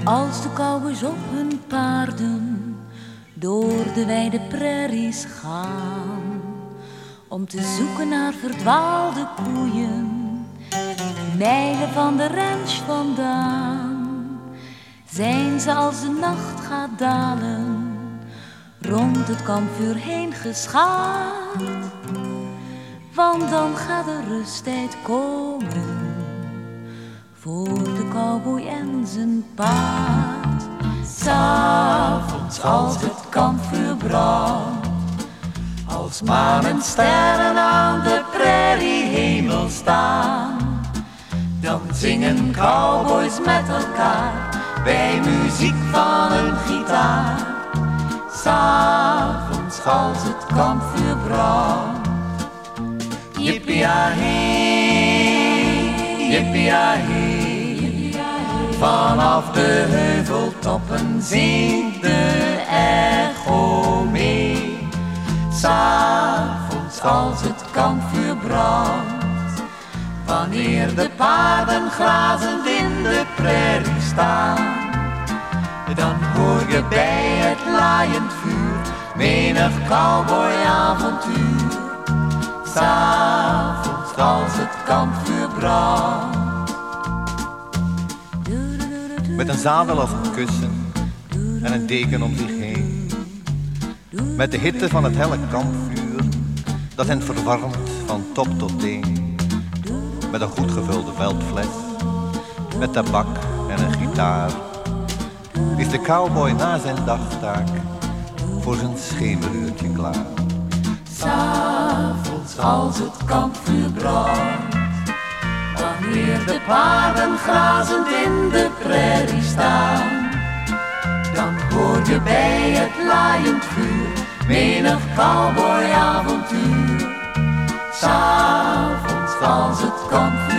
Als de cowboys op hun paarden door de wijde prairies gaan, om te zoeken naar verdwaalde koeien, mijlen van de ranch vandaan, zijn ze als de nacht gaat dalen, rond het kampvuur heen geschaard. Want dan gaat de rusttijd komen voor de cowboy en zijn paard. 'S avonds als het kampvuur brandt, als maan en sterren aan de prairiehemel staan, dan zingen cowboys met elkaar bij muziek van een gitaar. 'S avonds als het kampvuur brandt, yippie-yah-hey, yippie-yah-hey. Vanaf de heuveltoppen zingt de echo mee. 'S avonds als het kampvuur brandt, wanneer de paarden grazend in de prairie staan, dan hoor je bij het laaiend vuur menig cowboyavontuur. 'S avonds als het kampvuur brandt. Met een zadel als een kussen en een deken om zich heen, met de hitte van het helle kampvuur dat hen verwarmt van top tot teen, met een goed gevulde veldfles, met tabak en een gitaar, is de cowboy na zijn dagtaak voor zijn schemeruurtje klaar. 'S avonds als het kampvuur brandt, wanneer de paarden grazend in de prairie staan, dan hoor je bij het laaiend vuur menig cowboyavontuur. 'S avonds als het kampvuur